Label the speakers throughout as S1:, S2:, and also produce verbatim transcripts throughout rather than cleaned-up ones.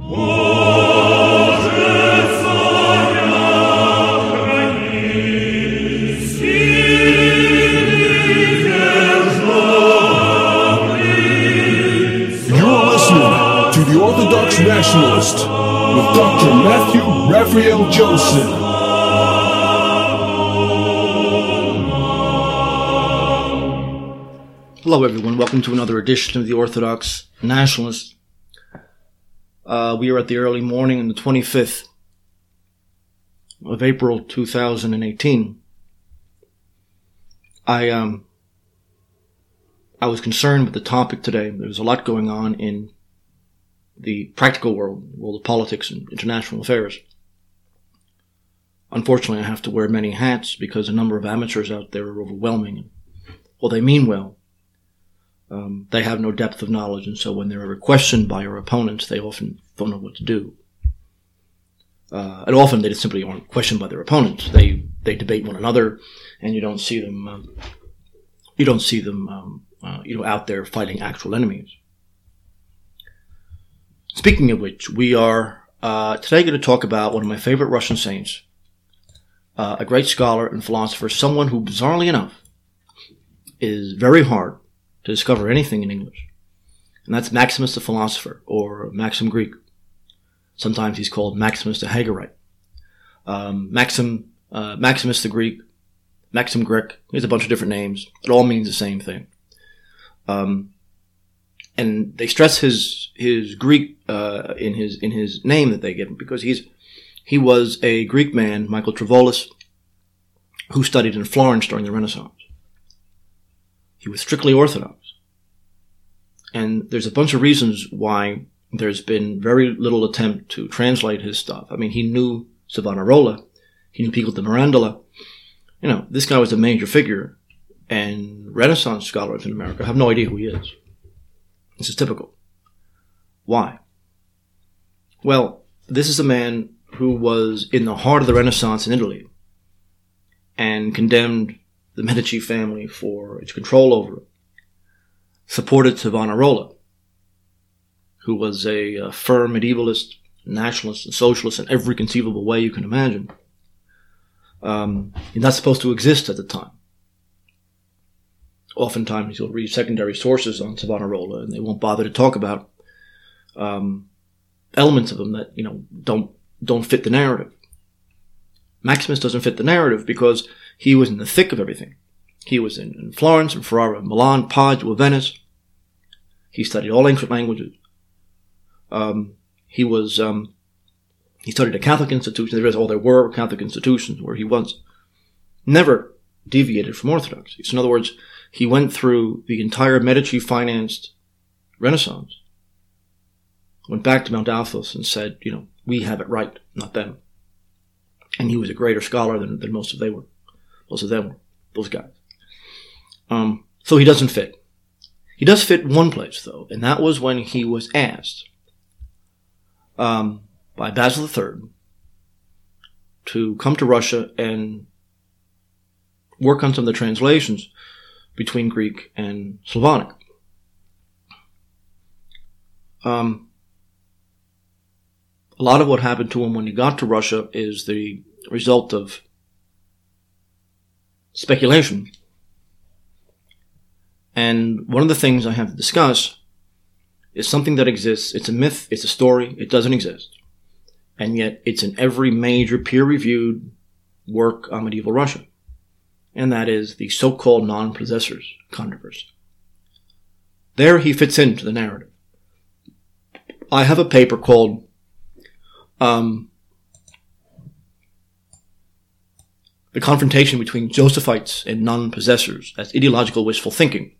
S1: The Orthodox Nationalist with Doctor Matthew Raphael Joseph.
S2: Hello everyone, welcome to another edition of the Orthodox Nationalist. Uh, we are at the early morning on the twenty-fifth of April two thousand eighteen. I um I was concerned with the topic today. There was a lot going on in the practical world, the world of politics and international affairs. Unfortunately, I have to wear many hats because a number of amateurs out there are overwhelming. Well, they mean well. Um, they have no depth of knowledge, and so when they're ever questioned by your opponents, they often don't know what to do. Uh, and often they just simply aren't questioned by their opponents. They they debate one another, and you don't see them. Um, you don't see them, um, uh, you know, out there fighting actual enemies. Speaking of which, we are uh, today going to talk about one of my favorite Russian saints, uh, a great scholar and philosopher, someone who, bizarrely enough, is very hard to discover anything in English. And that's Maximus the Philosopher, or Maxim Greek. Sometimes he's called Maximus the Hagarite. Um, Maxim, uh, Maximus the Greek, Maxim Greek, there's a bunch of different names. It all means the same thing. Um, And they stress his his Greek uh, in his in his name that they give him because he's he was a Greek man, Michael Trevolis, who studied in Florence during the Renaissance. He was strictly Orthodox, and there's a bunch of reasons why there's been very little attempt to translate his stuff. I mean, he knew Savonarola, he knew Pico de Mirandola. You know, this guy was a major figure, and Renaissance scholars in America have no idea who he is. This is typical. Why? Well, this is a man who was in the heart of the Renaissance in Italy and condemned the Medici family for its control over it. Supported Savonarola, who was a, a firm medievalist, nationalist, and socialist in every conceivable way you can imagine. Um, he's not supposed to exist at the time. Oftentimes you'll read secondary sources on Savonarola and they won't bother to talk about um, elements of them that, you know, don't don't fit the narrative. Maximus doesn't fit the narrative because he was in the thick of everything. He was in, in Florence and Ferrara, Milan, Padua, Venice. He studied all ancient languages. Um, he was um, he studied a Catholic institution. There is, oh, there were Catholic institutions where he was never deviated from orthodoxy. So in other words, he went through the entire Medici-financed Renaissance, went back to Mount Athos and said, you know, we have it right, not them. And he was a greater scholar than, than most of they were. Most of them were, those guys. Um, so he doesn't fit. He does fit one place, though, and that was when he was asked um, by Basil the Third to come to Russia and work on some of the translations between Greek and Slavonic. Um, a lot of what happened to him when he got to Russia is the result of speculation. And one of the things I have to discuss is something that exists. It's a myth, it's a story, it doesn't exist. And yet it's in every major peer-reviewed work on medieval Russia. And that is the so-called non-possessors controversy. There he fits into the narrative. I have a paper called um, The Confrontation Between Josephites and Non-Possessors as Ideological Wishful Thinking.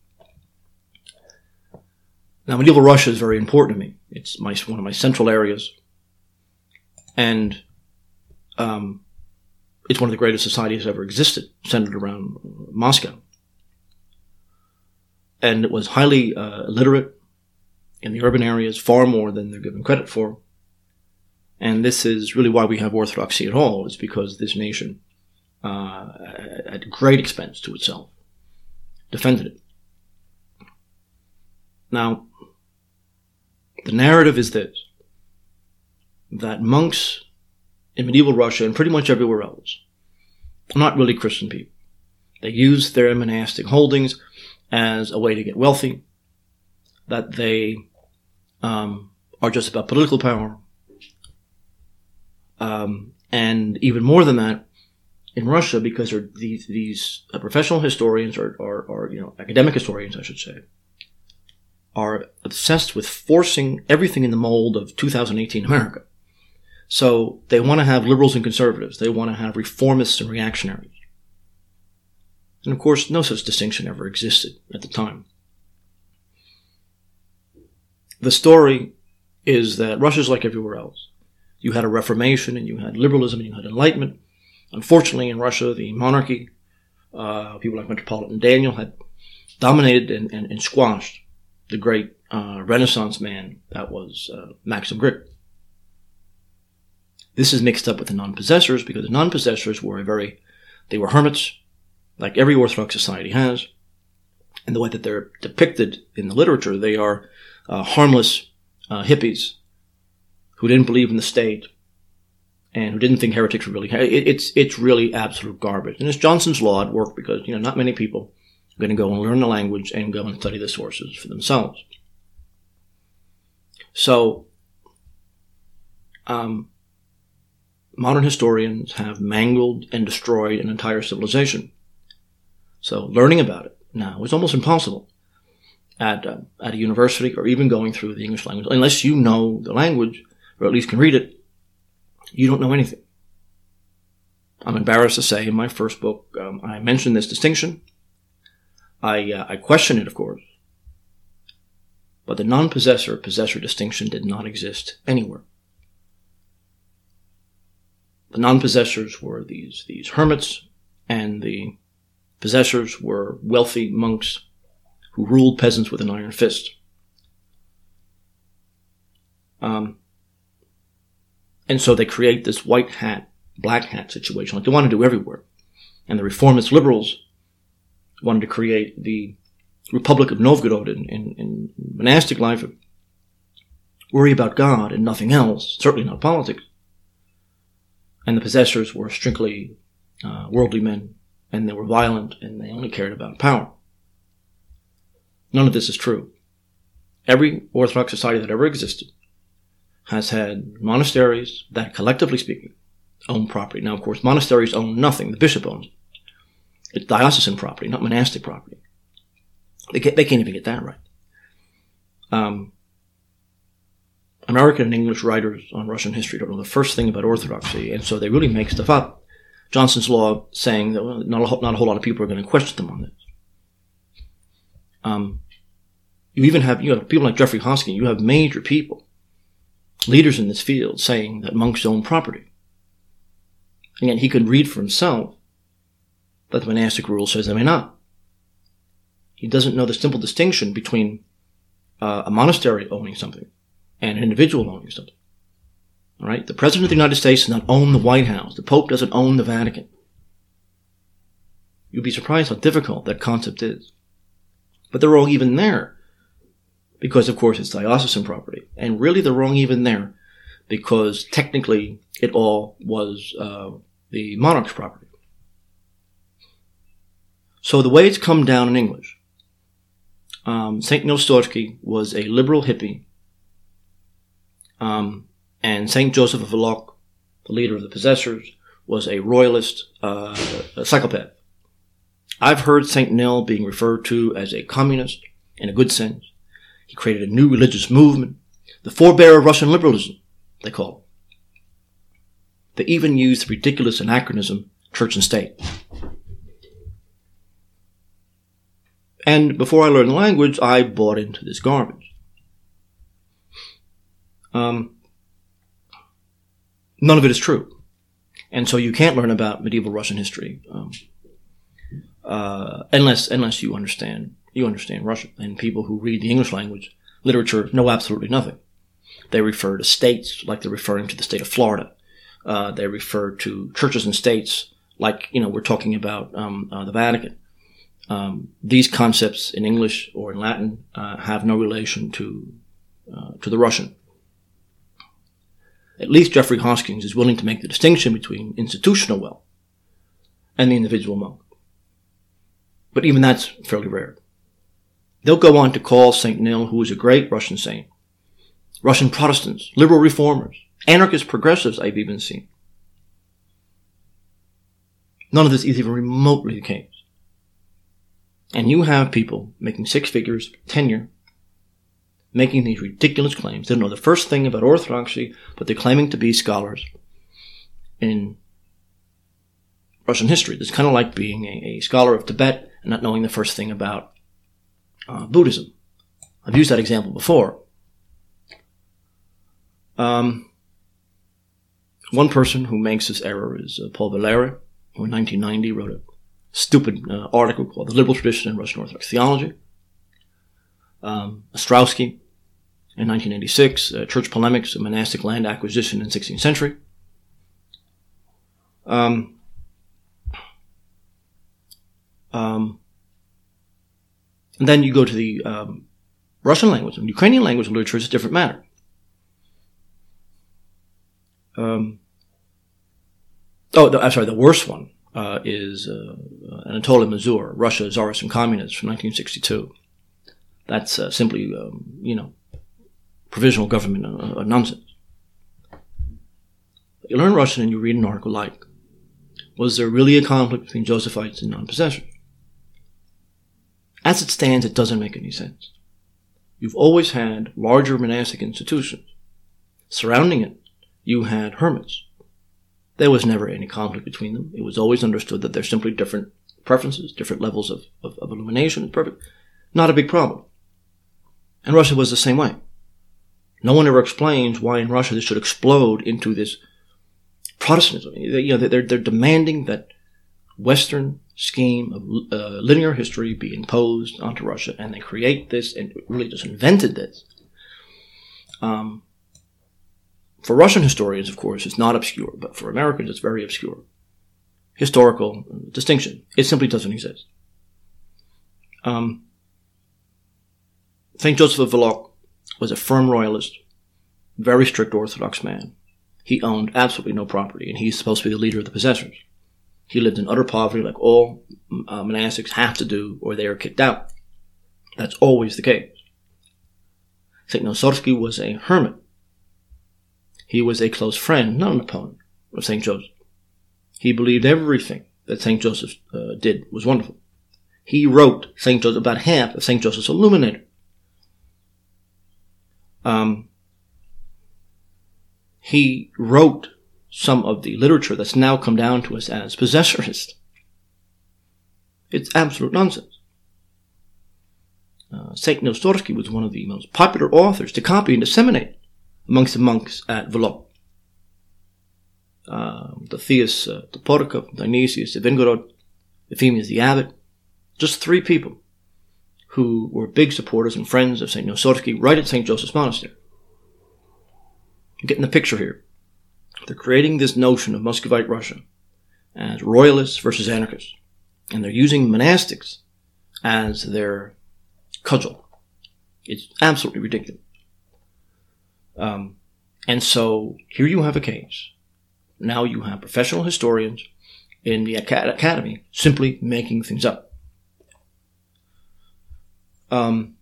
S2: Now, medieval Russia is very important to me. It's my, one of my central areas. And um, it's one of the greatest societies that ever existed, centered around Moscow. And it was highly uh, illiterate in the urban areas, far more than they're given credit for. And this is really why we have orthodoxy at all, is because this nation, uh, at great expense to itself, defended it. Now, the narrative is this. that monks in medieval Russia and pretty much everywhere else are not really Christian people. They use their monastic holdings as a way to get wealthy, that they um, are just about political power. Um, and even more than that, in Russia, because they're these, these uh, professional historians or, or, or, you know, academic historians, I should say, are obsessed with forcing everything in the mold of two thousand eighteen America. So they want to have liberals and conservatives. They want to have reformists and reactionaries. And of course, no such distinction ever existed at the time. The story is that Russia's like everywhere else. You had a Reformation, and you had liberalism, and you had Enlightenment. Unfortunately, in Russia, the monarchy, uh, people like Metropolitan Daniel, had dominated and, and, and squashed the great uh, Renaissance man that was uh, Maxim Gorky. This is mixed up with the non-possessors, because the non-possessors were a very, they were hermits, like every Orthodox society has. And the way that they're depicted in the literature, they are uh, harmless uh, hippies who didn't believe in the state and who didn't think heretics were really, it, it's, it's really absolute garbage. And it's Johnson's Law at work, because, you know, not many people are going to go and learn the language and go and study the sources for themselves. So, um, modern historians have mangled and destroyed an entire civilization. So learning about it now is almost impossible at uh, at a university, or even going through the English language. Unless you know the language, or at least can read it, you don't know anything. I'm embarrassed to say in my first book, um, I mentioned this distinction. I, uh, I question it, of course. But the non-possessor-possessor distinction did not exist anywhere. The non-possessors were these, these hermits, and the possessors were wealthy monks who ruled peasants with an iron fist. Um, and so they create this white hat, black hat situation, like they want to do everywhere. And the reformist liberals wanted to create the Republic of Novgorod in, in, in monastic life, worry about God and nothing else, certainly not politics. And the possessors were strictly uh, worldly men, and they were violent, and they only cared about power. None of this is true. Every Orthodox society that ever existed has had monasteries that, collectively speaking, own property. Now, of course, monasteries own nothing. The bishop owns it. It's diocesan property, not monastic property. They, get, they can't even get that right. Um, American and English writers on Russian history don't know the first thing about Orthodoxy, and so they really make stuff up. Johnson's Law saying that, well, not, a, not a whole lot of people are going to question them on this. Um, you even have, you have people like Jeffrey Hoskin, you have major people, leaders in this field, saying that monks own property. And yet he could read for himself that the monastic rule says they may not. He doesn't know the simple distinction between uh, a monastery owning something and an individual owning something. All right? The President of the United States does not own the White House. The Pope doesn't own the Vatican. You'd be surprised how difficult that concept is. But they're wrong even there, because, of course, it's diocesan property. And really they're wrong even there, because technically it all was uh, the monarch's property. So the way it's come down in English, um, Saint Nostosky was a liberal hippie, um, and Saint Joseph of Vlok, the leader of the possessors, was a royalist uh, a psychopath. I've heard Saint Nil being referred to as a communist, in a good sense. He created a new religious movement, the forebear of Russian liberalism, they call it. They even used the ridiculous anachronism, church and state. And before I learned the language, I bought into this garbage. Um, none of it is true. And so you can't learn about medieval Russian history um, uh, unless unless you understand you understand Russian. And people who read the English language literature know absolutely nothing. They refer to states like they're referring to the state of Florida. Uh, they refer to churches and states like, you know, we're talking about um, uh, the Vatican. Um, these concepts in English or in Latin uh, have no relation to uh, to the Russian. at least Jeffrey Hoskins is willing to make the distinction between institutional wealth and the individual monk. But even that's fairly rare. They'll go on to call Saint Nil, who was a great Russian saint, Russian Protestants, liberal reformers, anarchist progressives I've even seen. None of this is even remotely the case. And you have people making six figures, tenure, making these ridiculous claims. They don't know the first thing about orthodoxy, but they're claiming to be scholars in Russian history. It's kind of like being a, a scholar of Tibet and not knowing the first thing about uh, Buddhism. I've used that example before. Um, one person who makes this error is uh, Paul Valera, who in nineteen ninety wrote a stupid uh, article called The Liberal Tradition in Russian Orthodox Theology. Um, Ostrowski, in nineteen eighty-six, uh, Church Polemics, a monastic land acquisition in the sixteenth century. Um, um, and then you go to the um, Russian language and Ukrainian language literature is a different matter. Um, oh, the, I'm sorry, the worst one uh, is uh, Anatoly Mazur, Russia, Tsarist and Communists from nineteen sixty-two. That's uh, simply, um, you know, provisional government uh, uh, nonsense. You learn Russian and you read an article like, was there really a conflict between Josephites and non-possessors? As it stands, it doesn't make any sense. You've always had larger monastic institutions. Surrounding it, you had hermits. There was never any conflict between them. It was always understood that they're simply different preferences, different levels of, of, of illumination. It's perfect. Not a big problem. And Russia was the same way. No one ever explains why in Russia this should explode into this Protestantism. You know, they're, they're demanding that Western scheme of uh, linear history be imposed onto Russia, and they create this and really just invented this. Um, for Russian historians, of course, it's not obscure, but for Americans, it's very obscure. Historical distinction. It simply doesn't exist. Um, Saint Joseph of Vlok was a firm royalist, very strict Orthodox man. He owned absolutely no property, and he's supposed to be the leader of the possessors. He lived in utter poverty like all uh, monastics have to do, or they are kicked out. That's always the case. Saint Nosorsky was a hermit. He was a close friend, not an opponent, of Saint Joseph. He believed everything that Saint Joseph uh, did was wonderful. He wrote Saint Joseph, about half of Saint Joseph's Illuminator. Um, he wrote some of the literature that's now come down to us as possessorist. It's absolute nonsense. Uh, Saint Nosorsky was one of the most popular authors to copy and disseminate amongst the monks at Vlok. Uh, Dothias uh, Toporikov, Dionysius of Ingorod, Ephemius the Abbot, just three people who were big supporters and friends of Saint Nosorsky right at Saint Joseph's Monastery. You're getting the picture here. They're creating this notion of Muscovite Russia as royalists versus anarchists. And they're using monastics as their cudgel. It's absolutely ridiculous. Um, and so here you have a case. Now you have professional historians in the academy simply making things up. Um,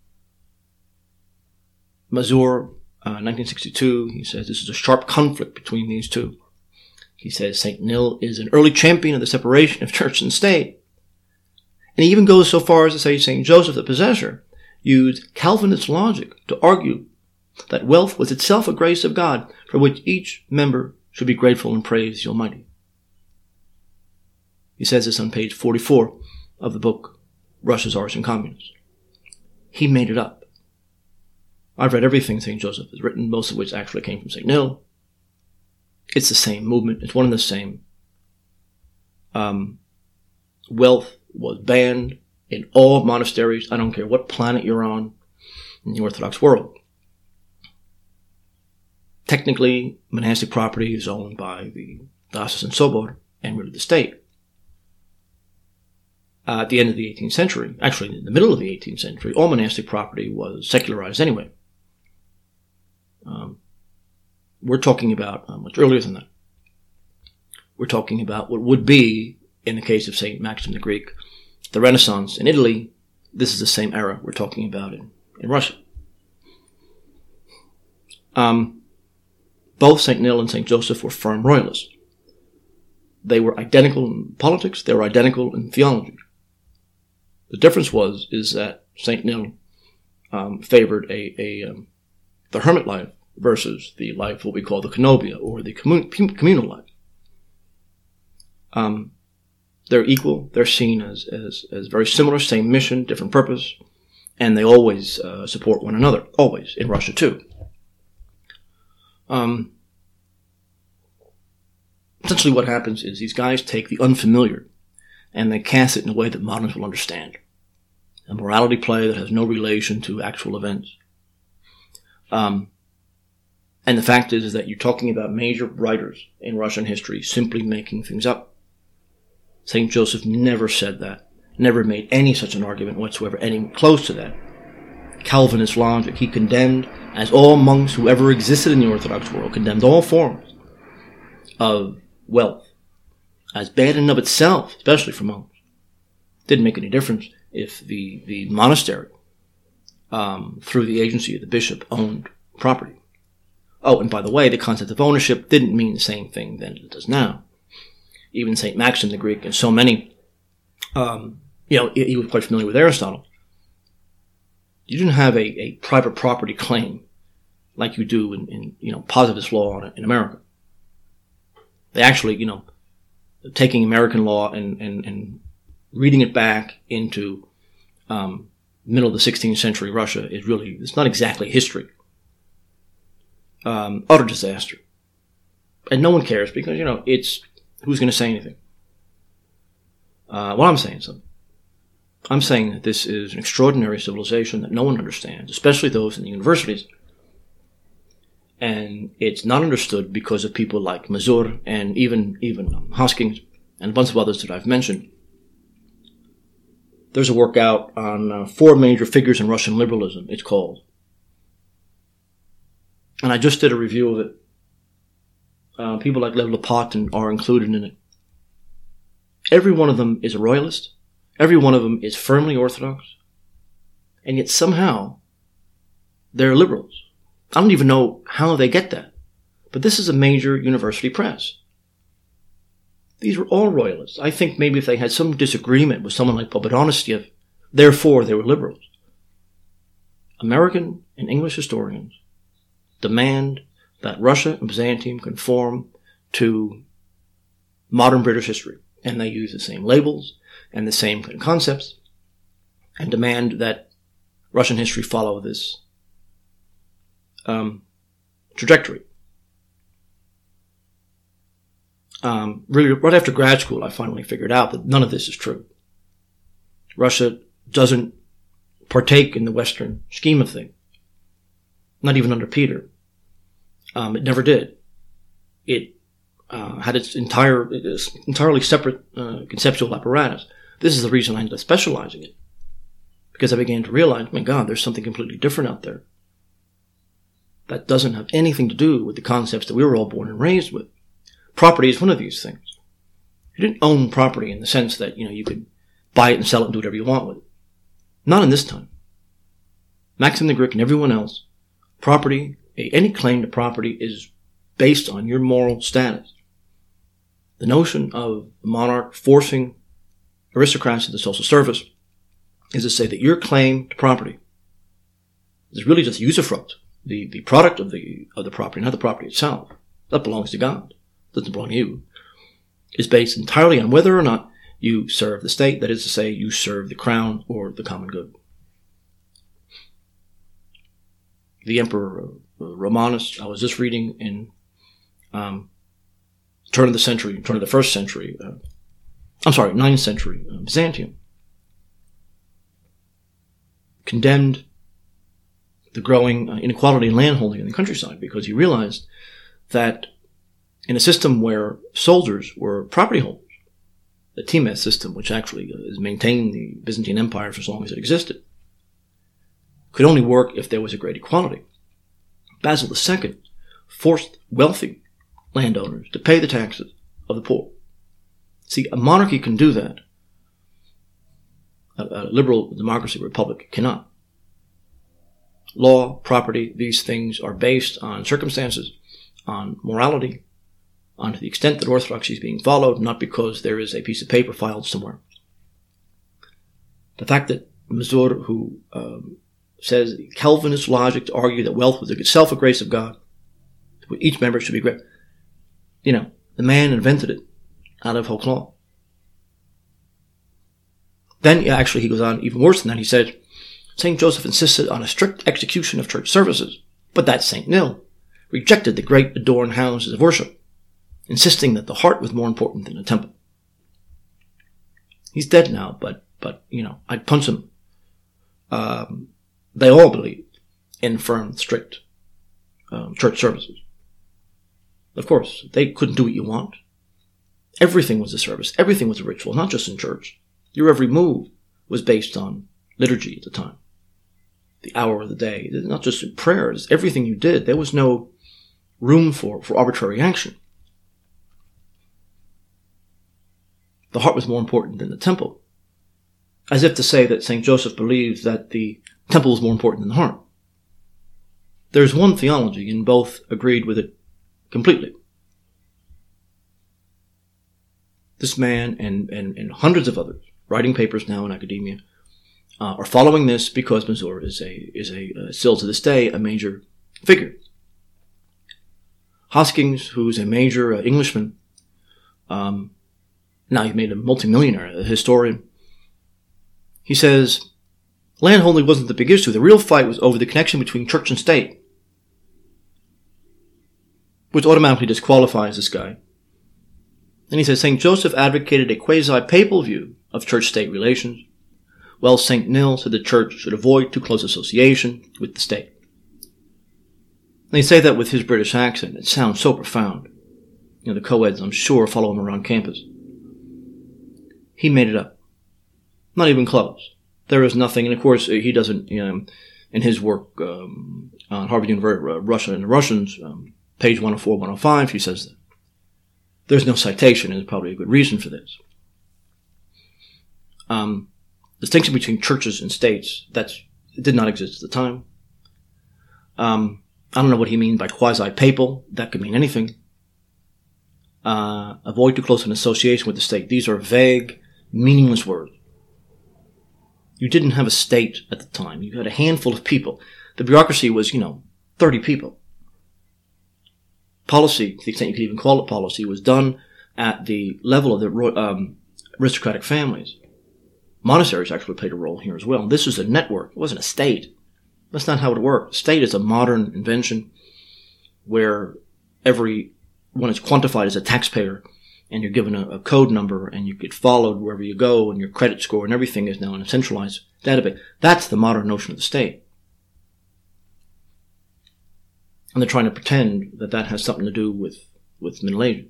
S2: Mazur, uh, nineteen sixty-two, he says this is a sharp conflict between these two. He says Saint Nil is an early champion of the separation of church and state. And he even goes so far as to say Saint Joseph the Possessor used Calvinist logic to argue that wealth was itself a grace of God for which each member should be grateful and praise the Almighty. He says this on page forty-four of the book Russia's Tsarists and Communists. He made it up. I've read everything Saint Joseph has written, most of which actually came from Saint Nil. It's the same movement. It's one and the same. Um, wealth was banned in all monasteries. I don't care what planet you're on in the Orthodox world. Technically, monastic property is owned by the Diocesan Sobor and really the state. Uh, at the end of the eighteenth century, actually in the middle of the eighteenth century, all monastic property was secularized anyway. Um, we're talking about uh, much earlier than that. We're talking about what would be, in the case of Saint Maxim the Greek, the Renaissance in Italy. This is the same era we're talking about in, in Russia. Um, both Saint Nil and Saint Joseph were firm royalists. They were identical in politics. They were identical in theology. The difference was is that Saint Nil um, favored a, a um, the hermit life versus the life what we call the conobia, or the commun- communal life. Um, they're equal. They're seen as, as as very similar, same mission, different purpose, and they always uh, support one another. Always in Russia too. Um, essentially, what happens is these guys take the unfamiliar and they cast it in a way that moderns will understand. A morality play that has no relation to actual events. Um, and the fact is, is that you're talking about major writers in Russian history simply making things up. Saint Joseph never said that, never made any such an argument whatsoever, any close to that. Calvinist logic, he condemned, as all monks who ever existed in the Orthodox world, condemned all forms of wealth as bad in and of itself, especially for monks. Didn't make any difference if the, the monastery, um, through the agency of the bishop, owned property. Oh, and by the way, the concept of ownership didn't mean the same thing then as it does now. Even Saint Maxim the Greek and so many, um, you know, he was quite familiar with Aristotle. You didn't have a, a private property claim like you do in, in you know, positivist law in America. They actually, you know, taking American law and, and, and reading it back into um, middle of the sixteenth century Russia is really, it's not exactly history. Um, utter disaster. And no one cares because, you know, it's, who's going to say anything? Uh, well, I'm saying something. I'm saying that this is an extraordinary civilization that no one understands, especially those in the universities. And it's not understood because of people like Mazur and even, even um, Hoskins and a bunch of others that I've mentioned. There's a work out on uh, four major figures in Russian liberalism, it's called. And I just did a review of it. Uh, people like Lev Lopatin are included in it. Every one of them is a royalist. Every one of them is firmly orthodox. And yet somehow they're liberals. I don't even know how they get that. But this is a major university press. These were all royalists. I think maybe if they had some disagreement with someone like Pobedonostyev, therefore they were liberals. American and English historians demand that Russia and Byzantium conform to modern British history. And they use the same labels and the same concepts and demand that Russian history follow this um, trajectory. Um, really, right after grad school, I finally figured out that none of this is true. Russia doesn't partake in the Western scheme of things. Not even under Peter. Um, it never did. It uh, had its entire, its entirely separate uh, conceptual apparatus. This is the reason I ended up specializing it. Because I began to realize, my God, there's something completely different out there. That doesn't have anything to do with the concepts that we were all born and raised with. Property is one of these things. You didn't own property in the sense that, you know, you could buy it and sell it and do whatever you want with it. Not in this time. Maxim the Greek and everyone else, property, any claim to property is based on your moral status. The notion of the monarch forcing aristocrats into social service is to say that your claim to property is really just usufruct, the, the product of the of the property, not the property itself. That belongs to God. It doesn't belong to you. Is based entirely on whether or not you serve the state, that is to say, you serve the crown or the common good. The Emperor Romanus, I was just reading in um, turn of the century, turn of the first century, uh, I'm sorry, ninth century, uh, Byzantium, condemned the growing uh, inequality in landholding in the countryside because he realized that in a system where soldiers were property holders, the Times system, which actually has maintained the Byzantine Empire for as long as it existed, could only work if there was a great equality. Basil the Second forced wealthy landowners to pay the taxes of the poor. See, a monarchy can do that. A, a liberal democracy, republic, cannot. Law, property, these things are based on circumstances, on morality, on to the extent that orthodoxy is being followed, not because there is a piece of paper filed somewhere. The fact that Mazur, who um, says Calvinist logic to argue that wealth was itself a grace of God, each member should be great. You know, the man invented it out of whole cloth. Then, yeah, actually, he goes on even worse than that. He said, Saint Joseph insisted on a strict execution of church services, but that Saint Nil rejected the great adorned houses of worship, insisting that the heart was more important than the temple. He's dead now, but, but you know, I'd punch him. Um, they all believe in firm, strict um, church services. Of course, they couldn't do what you want. Everything was a service. Everything was a ritual, not just in church. Your every move was based on liturgy at the time. The hour of the day. Not just in prayers. Everything you did. There was no room for, for arbitrary action. The heart was more important than the temple. As if to say that Saint Joseph believed that the temple was more important than the heart. There's one theology, and both agreed with it completely. This man and, and, and hundreds of others writing papers now in academia uh, are following this because Mazur is a is a uh, still to this day a major figure. Hoskins, who's a major uh, Englishman, um, now he's made a multimillionaire, a historian. He says, landholding wasn't the big issue. The real fight was over the connection between church and state, which automatically disqualifies this guy. And he says, Saint Joseph advocated a quasi-papal view of church-state relations, while Saint Nil said the church should avoid too close association with the state. And they say that with his British accent. It sounds so profound. You know, the co-eds, I'm sure, follow him around campus. He made it up. Not even close. There is nothing, and of course, he doesn't, you know, in his work um, on Harvard University, uh, Russia and the Russians, um, page one oh four, one oh five, he says that there's no citation, and there's probably a good reason for this. Um, distinction between churches and states, that's, it did not exist at the time. Um, I don't know what he means by quasi-papal. That could mean anything. Uh, avoid too close an association with the state. These are vague, meaningless words. You didn't have a state at the time. You had a handful of people. The bureaucracy was, you know, thirty people. Policy, to the extent you could even call it policy, was done at the level of the um, aristocratic families. Monasteries actually played a role here as well. This was a network. It wasn't a state. That's not how it worked. A state is a modern invention where every one is quantified as a taxpayer, and you're given a, a code number, and you get followed wherever you go, and your credit score and everything is now in a centralized database. That's the modern notion of the state. And they're trying to pretend that that has something to do with, with Middle Ages.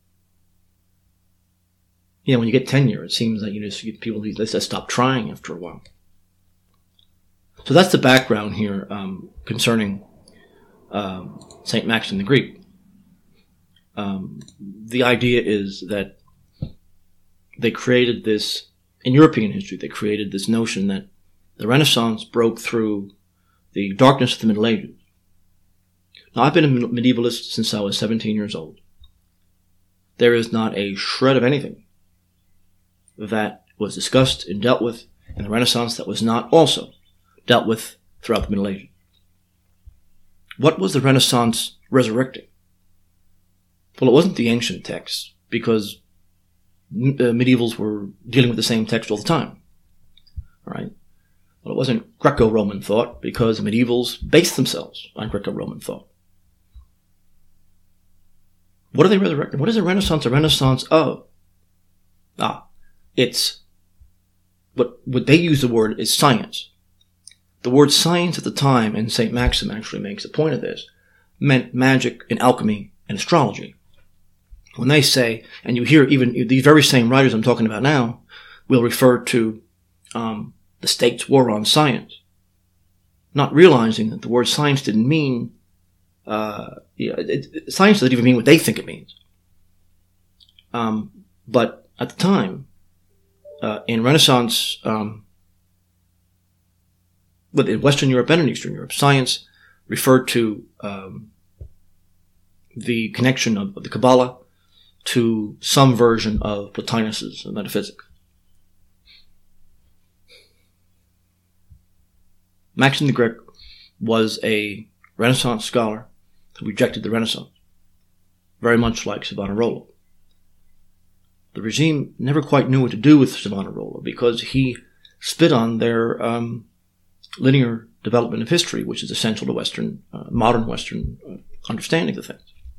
S2: You know, when you get tenure, it seems that you just get people, they just stop trying after a while. So that's the background here um, concerning um, Saint Maxim the Greek. Um, the idea is that they created this, in European history, they created this notion that the Renaissance broke through the darkness of the Middle Ages. Now, I've been a medievalist since I was seventeen years old. There is not a shred of anything that was discussed and dealt with in the Renaissance that was not also dealt with throughout the Middle Ages. What was the Renaissance resurrecting? Well, it wasn't the ancient texts, because uh, medievals were dealing with the same text all the time. All right? Well, it wasn't Greco-Roman thought, because the medievals based themselves on Greco-Roman thought. What are they resurrecting? What is a Renaissance a Renaissance of? Ah, it's, what, what they use the word is science. The word science at the time, and Saint Maxim actually makes a point of this, meant magic and alchemy and astrology. When they say, and you hear even these very same writers I'm talking about now, will refer to um, the state's war on science, not realizing that the word science didn't mean uh, you know, it, it, science doesn't even mean what they think it means. Um, but at the time, uh, in Renaissance, um, but in Western Europe and in Eastern Europe, science referred to um, the connection of, of the Kabbalah to some version of Plotinus's metaphysics. Maxim the Greek was a Renaissance scholar who rejected the Renaissance, very much like Savonarola. The regime never quite knew what to do with Savonarola because he spit on their um, linear development of history, which is essential to Western, uh, modern Western uh, understanding of things.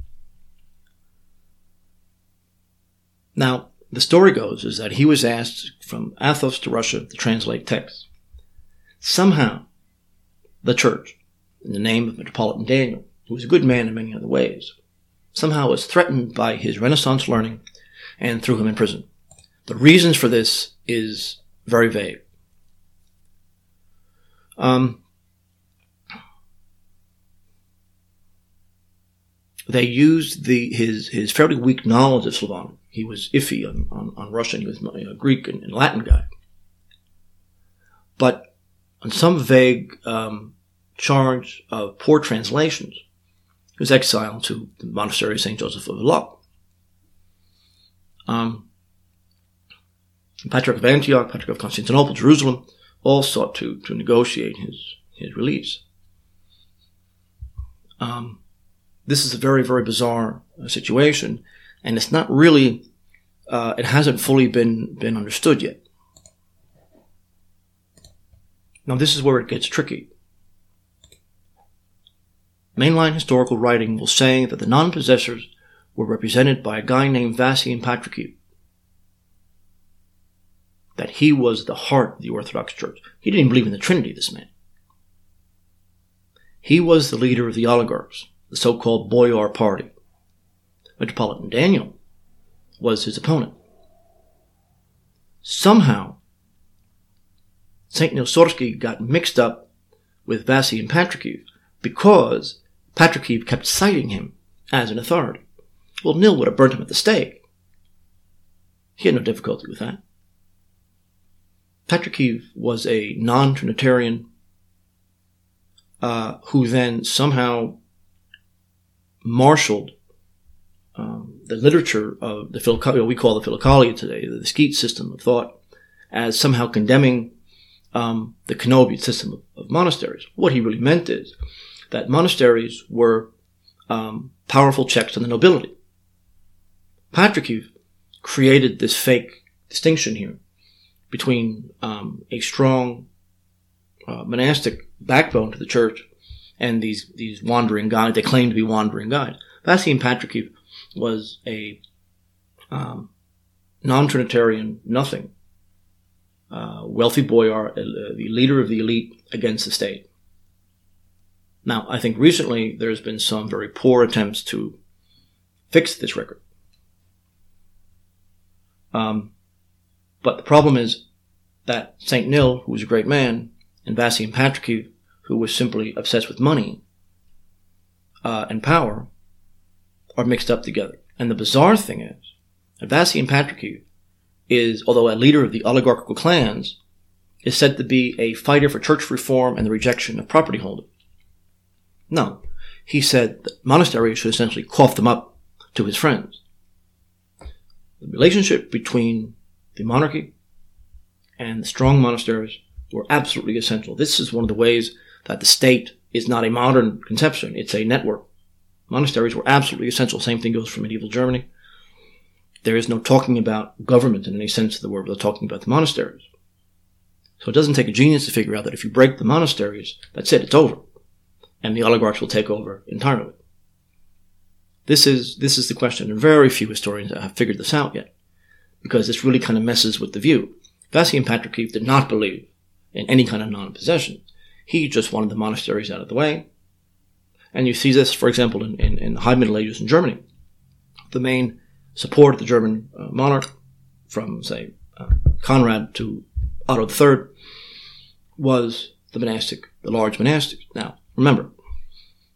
S2: Now, the story goes is that he was asked from Athos to Russia to translate texts. Somehow, the church, in the name of Metropolitan Daniel, who was a good man in many other ways, somehow was threatened by his Renaissance learning and threw him in prison. The reasons for this is very vague. Um, they used the his his fairly weak knowledge of Slavonic. He was iffy on, on, on Russian. He was a Greek and, and Latin guy. But on some vague um, charge of poor translations, he was exiled to the monastery of Saint Joseph of Lok. Um, Patriarch of Antioch, Patriarch of Constantinople, Jerusalem, all sought to, to negotiate his, his release. Um, this is a very, very bizarre uh, situation, and it's not really, uh, it hasn't fully been, been understood yet. Now, this is where it gets tricky. Mainline historical writing will say that the non-possessors were represented by a guy named Vassian Patrikiv. That he was the heart of the Orthodox Church. He didn't even believe in the Trinity, this man. He was the leader of the oligarchs, the so-called Boyar party. Metropolitan Daniel was his opponent. Somehow, Saint Neosorsky got mixed up with Vassian Patrikiv because Patrikiv kept citing him as an authority. Well, Nil would have burnt him at the stake. He had no difficulty with that. Patrikiv was a non-Trinitarian uh, who then somehow marshaled um, the literature of the Philokalia, what we call the Philokalia today, the Skeet system of thought, as somehow condemning um, the Canobiate system of, of monasteries. What he really meant is that monasteries were um, powerful checks on the nobility. Patrikiv created this fake distinction here between um, a strong uh, monastic backbone to the church and these these wandering guides. They claim to be wandering guides. Vassian Patrikiv was a um, non-Trinitarian nothing, uh, wealthy boyar, uh, the leader of the elite against the state. Now, I think recently there's been some very poor attempts to fix this record. Um, but the problem is that Saint Nil, who was a great man, and Vassian Patrikiv, who was simply obsessed with money uh, and power, are mixed up together. And the bizarre thing is that Vassian Patrikiv is, although a leader of the oligarchical clans, is said to be a fighter for church reform and the rejection of property holders. No, he said that monasteries should essentially cough them up to his friends. The relationship between the monarchy and the strong monasteries were absolutely essential. This is one of the ways that the state is not a modern conception. It's a network. Monasteries were absolutely essential. Same thing goes for medieval Germany. There is no talking about government in any sense of the word. We're talking about the monasteries. So it doesn't take a genius to figure out that if you break the monasteries, that's it, it's over. And the oligarchs will take over entirely. This is this is the question, and very few historians have figured this out yet, because this really kind of messes with the view. Vassian Patrikiv did not believe in any kind of non-possession. He just wanted the monasteries out of the way. And you see this, for example, in, in, in the High Middle Ages in Germany. The main support of the German uh, monarch, from, say, uh, Conrad to Otto the Third, was the monastic, the large monastics. Now, remember,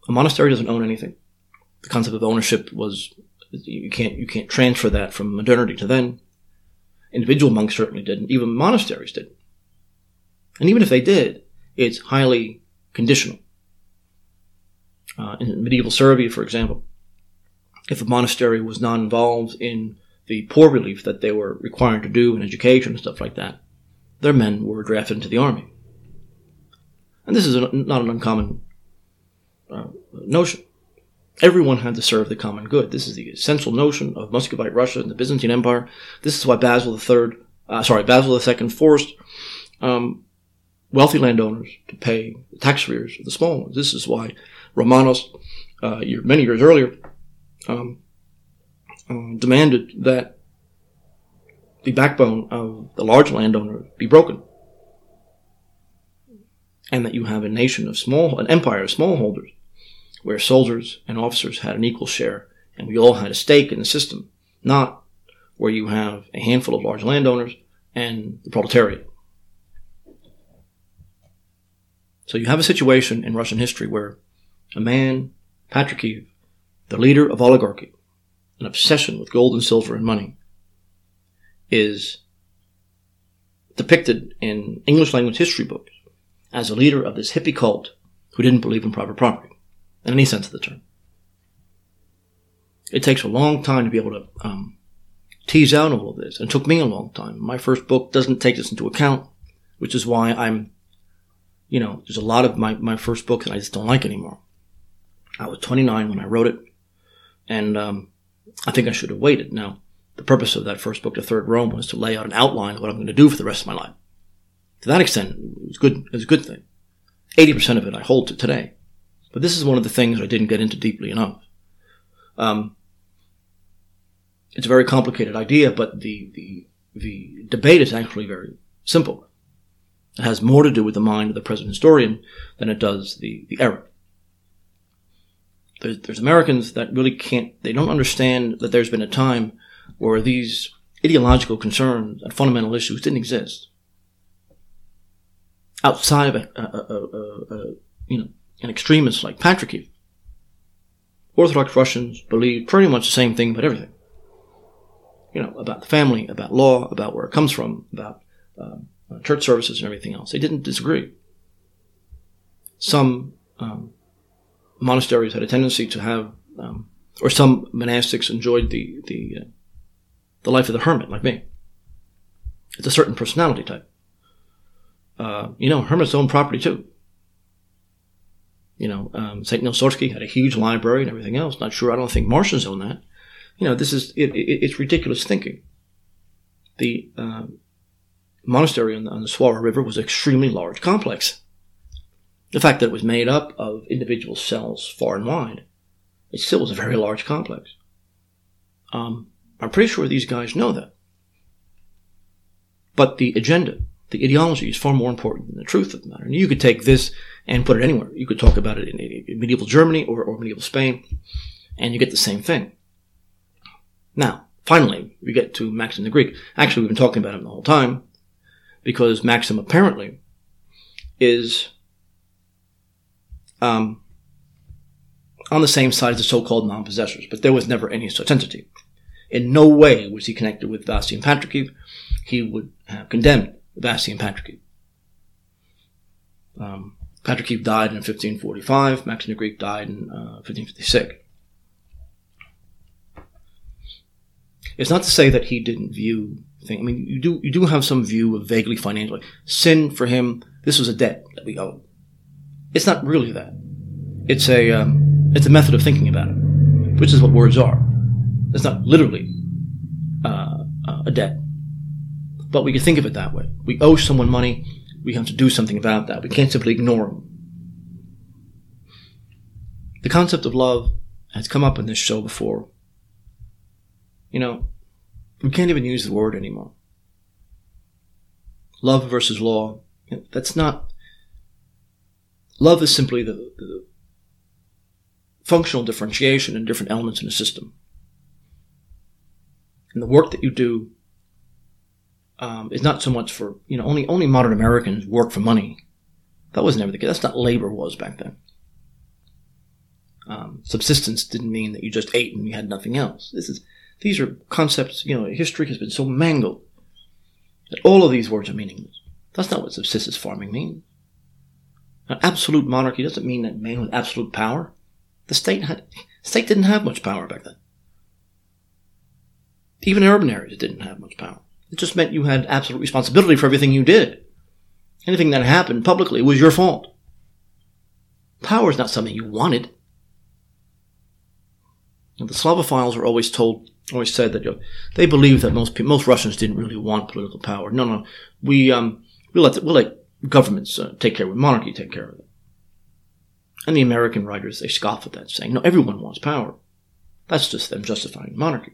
S2: A monastery doesn't own anything. The concept of ownership was, you can't, you can't transfer that from modernity to then. Individual monks certainly didn't. Even monasteries didn't. And even if they did, it's highly conditional. Uh, in medieval Serbia, for example, if a monastery was not involved in the poor relief that they were required to do in education and stuff like that, their men were drafted into the army. And this is a, not an uncommon uh, notion. Everyone had to serve the common good. This is the essential notion of Muscovite Russia and the Byzantine Empire. This is why Basil the Third, uh, sorry, Basil the Second forced um, wealthy landowners to pay the tax arrears of the small ones. This is why Romanos, uh, year, many years earlier, um, uh, demanded that the backbone of the large landowner be broken, and that you have a nation of small, an empire of smallholders, where soldiers and officers had an equal share, and we all had a stake in the system, not where you have a handful of large landowners and the proletariat. So you have a situation in Russian history where a man, Patrikhev, the leader of oligarchy, an obsession with gold and silver and money, is depicted in English language history books as a leader of this hippie cult who didn't believe in private property, in any sense of the term. It takes a long time to be able to um, tease out all of this, and it took me a long time. My first book doesn't take this into account, which is why I'm, you know, there's a lot of my, my first books that I just don't like anymore. I was twenty-nine when I wrote it, and um, I think I should have waited. Now, the purpose of that first book, The Third Rome, was to lay out an outline of what I'm going to do for the rest of my life. To that extent, it was good. It was a good thing. eighty percent of it I hold to today. But this is one of the things I didn't get into deeply enough. Um, it's a very complicated idea, but the, the, the debate is actually very simple. It has more to do with the mind of the present historian than it does the, the era. There's, there's Americans that really can't, they don't understand that there's been a time where these ideological concerns and fundamental issues didn't exist. Outside of a, a, a, a, a you know, an extremist like Patrikhev, Orthodox Russians believed pretty much the same thing about everything. You know, about the family, about law, about where it comes from, about um, church services and everything else. They didn't disagree. Some um, monasteries had a tendency to have, um, or some monastics enjoyed the the uh, the life of the hermit, like me. It's a certain personality type. Uh, you know, hermits own property too. You know, um, Saint Nilsorsky had a huge library and everything else. Not sure. I don't think Martians own that. You know, this is it, it, it's ridiculous thinking. The uh, monastery on the, on the Swara River was an extremely large complex. The fact that it was made up of individual cells far and wide, it still was a very large complex. Um, I'm pretty sure these guys know that. But the agenda, the ideology, is far more important than the truth of the matter. And you could take this and put it anywhere. You could talk about it in, in medieval Germany or, or medieval Spain, and you get the same thing. Now, finally, we get to Maxim the Greek. Actually, we've been talking about him the whole time, because Maxim apparently is um, on the same side as the so-called non-possessors, but there was never any such entity. In no way was he connected with Vasilij Patrikhev. He would have condemned Vasilij Patrikhev. Um, Patrikhev died in fifteen forty-five. Maxim the Greek died in uh, fifteen fifty-six. It's not to say that he didn't view things. I mean, you do you do have some view of vaguely financial. Sin for him, this was a debt that we owed. It's not really that. It's a um, it's a method of thinking about it, which is what words are. It's not literally uh, uh, a debt, but we can think of it that way. We owe someone money. We have to do something about that. We can't simply ignore them. The concept of love has come up in this show before. You know, we can't even use the word anymore. Love versus law. You know, that's not... Love is simply the, the functional differentiation in different elements in a system. And the work that you do um, is not so much for, you know, only, only modern Americans work for money. That was never the case. That's not labor was back then. Um, subsistence didn't mean that you just ate and you had nothing else. This is, these are concepts, you know, history has been so mangled that all of these words are meaningless. That's not what subsistence farming means. Now, absolute monarchy doesn't mean that man with absolute power. The state had, the state didn't have much power back then. Even in urban areas, it didn't have much power. It just meant you had absolute responsibility for everything you did. Anything that happened publicly was your fault. Power is not something you wanted. And the Slavophiles were always told, always said that, you know, they believed that most most Russians didn't really want political power. No, no, we um we let the, we'll let governments uh, take care of it. Monarchy take care of it. And the American writers, they scoff at that, saying, no, everyone wants power. That's just them justifying monarchy.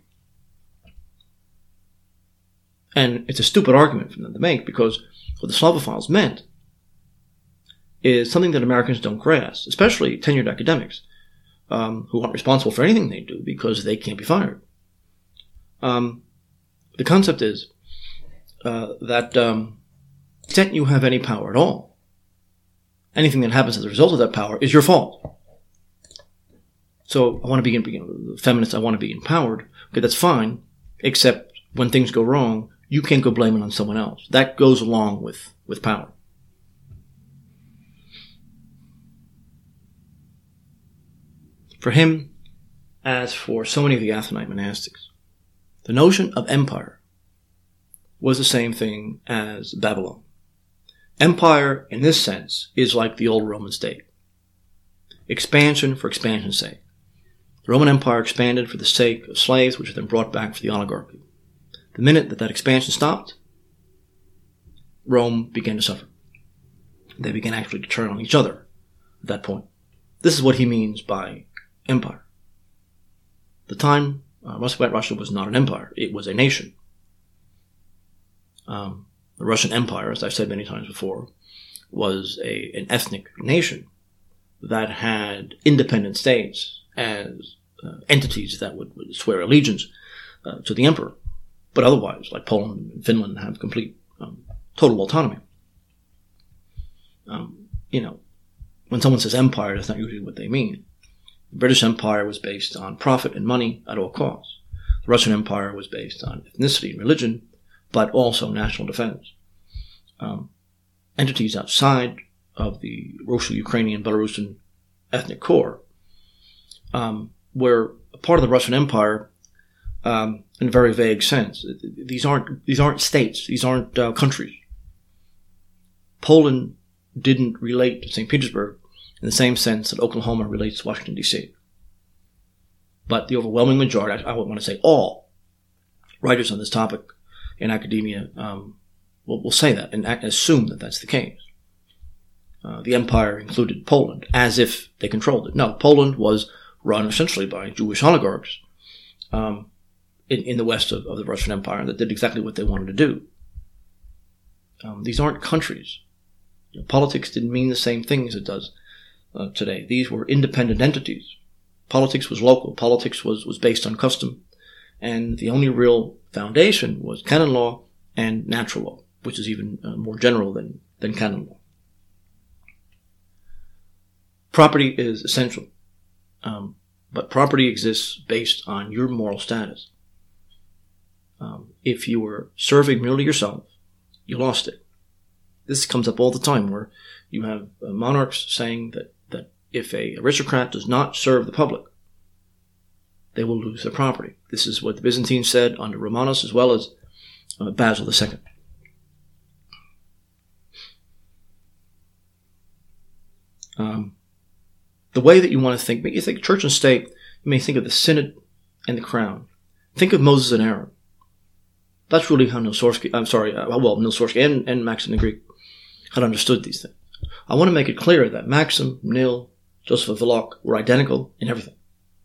S2: And it's a stupid argument for them to make, because what the Slavophiles meant is something that Americans don't grasp, especially tenured academics, um, who aren't responsible for anything they do because they can't be fired. Um, the concept is uh, that um, to the extent you have any power at all, anything that happens as a result of that power is your fault. So I want to be, you know, feminists, I want to be empowered. Okay, that's fine, except when things go wrong, you can't go blame it on someone else. That goes along with, with power. For him, as for so many of the Athonite monastics, the notion of empire was the same thing as Babylon. Empire, in this sense, is like the old Roman state. Expansion for expansion's sake. The Roman Empire expanded for the sake of slaves, which were then brought back for the oligarchy. The minute that that expansion stopped, Rome began to suffer. They began actually to turn on each other at that point. This is what he means by empire. At the time, uh, Russia was not an empire. It was a nation. Um, the Russian Empire, as I've said many times before, was a, an ethnic nation that had independent states as uh, entities that would, would swear allegiance uh, to the emperor. But otherwise, like Poland and Finland, have complete, um, total autonomy. Um, you know, when someone says empire, that's not usually what they mean. The British Empire was based on profit and money at all costs. The Russian Empire was based on ethnicity and religion, but also national defense. Um, entities outside of the Russo-Ukrainian, Belarusian ethnic core um, were a part of the Russian Empire. Um, in a very vague sense. These aren't, these aren't states. These aren't uh, countries. Poland didn't relate to Saint Petersburg in the same sense that Oklahoma relates to Washington, D C. But the overwhelming majority, I, I would want to say all writers on this topic in academia um, will, will say that and assume that that's the case. Uh, the empire included Poland as if they controlled it. No, Poland was run essentially by Jewish oligarchs. Um, In, in the west of, of the Russian Empire that did exactly what they wanted to do. Um, these aren't countries. You know, politics didn't mean the same thing as it does uh, today. These were independent entities. Politics was local. Politics was, was based on custom. And the only real foundation was canon law and natural law, which is even uh, more general than, than canon law. Property is essential. Um, but property exists based on your moral status. Um, if you were serving merely yourself, you lost it. This comes up all the time where you have uh, monarchs saying that, that if a aristocrat does not serve the public, they will lose their property. This is what the Byzantines said under Romanus as well as uh, Basil the Second. Um, the way that you want to think, you think church and state, you may think of the synod and the crown. Think of Moses and Aaron. That's really how Nilsorski, I'm sorry, uh, well, Nilsorski and, and Maxim the Greek had understood these things. I want to make it clear that Maxim, Nil, Joseph of Villach were identical in everything.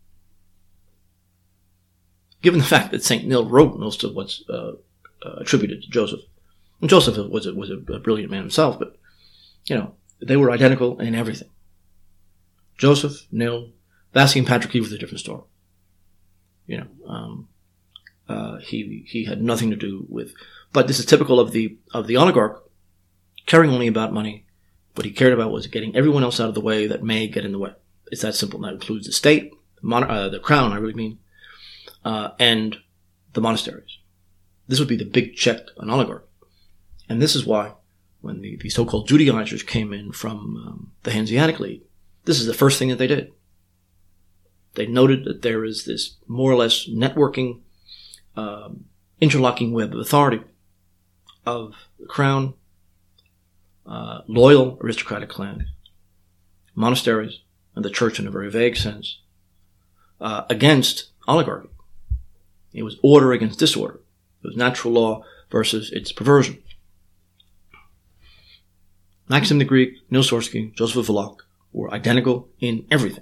S2: Given the fact that Saint Nil wrote most of what's uh, uh, attributed to Joseph. And Joseph was a, was a brilliant man himself, but, you know, they were identical in everything. Joseph, Nil, Vasily and Patrick was a different story. You know, um, Uh, he he had nothing to do with, but this is typical of the of the oligarch, caring only about money. What he cared about was getting everyone else out of the way that may get in the way. It's that simple. That includes the state, mon- uh, the crown, I really mean, uh, and the monasteries. This would be the big check on oligarchy. And this is why when the, the so-called Judaizers came in from um, the Hanseatic League, this is the first thing that they did. They noted that there is this more or less networking, um, interlocking web of authority of the crown, uh, loyal aristocratic clans, monasteries, and the church in a very vague sense, uh, against oligarchy. It was order against disorder. It was natural law versus its perversion. Maxim the Greek, Nils Orsky, Joseph Vlok were identical in everything.